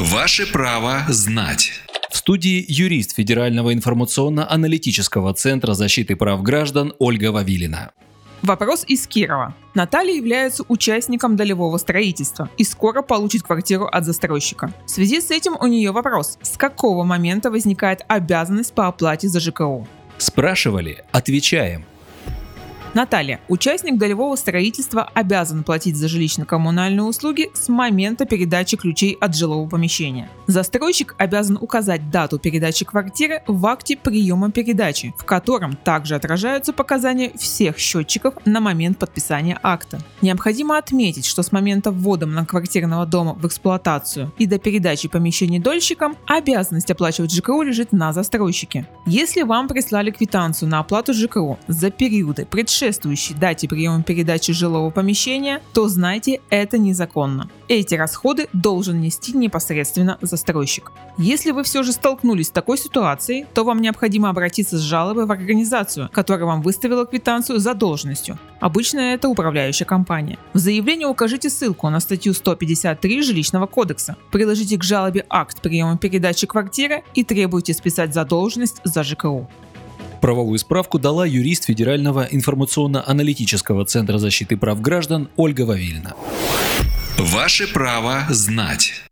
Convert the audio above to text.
Ваше право знать. В студии юрист Федерального информационно-аналитического центра защиты прав граждан Ольга Вавилина. Вопрос из Кирова. Наталья является участником долевого строительства и скоро получит квартиру от застройщика. В связи с этим у нее вопрос: с какого момента возникает обязанность по оплате за ЖКУ? Спрашивали? Отвечаем. Наталья, участник долевого строительства обязан платить за жилищно-коммунальные услуги с момента передачи ключей от жилого помещения. Застройщик обязан указать дату передачи квартиры в акте приема передачи, в котором также отражаются показания всех счетчиков на момент подписания акта. Необходимо отметить, что с момента ввода многоквартирного дома в эксплуатацию и до передачи помещений дольщикам обязанность оплачивать ЖКУ лежит на застройщике. Если вам прислали квитанцию на оплату ЖКУ за периоды, предшествующей дате приема передачи жилого помещения, то знайте, это незаконно. Эти расходы должен нести непосредственно застройщик. Если вы все же столкнулись с такой ситуацией, то вам необходимо обратиться с жалобой в организацию, которая вам выставила квитанцию задолженностью. Обычно это управляющая компания. В заявлении укажите ссылку на статью 153 Жилищного кодекса. Приложите к жалобе акт приема передачи квартиры и требуйте списать задолженность за ЖКУ. Правовую справку дала юрист Федерального информационно-аналитического центра защиты прав граждан Ольга Вавилина. Ваше право знать.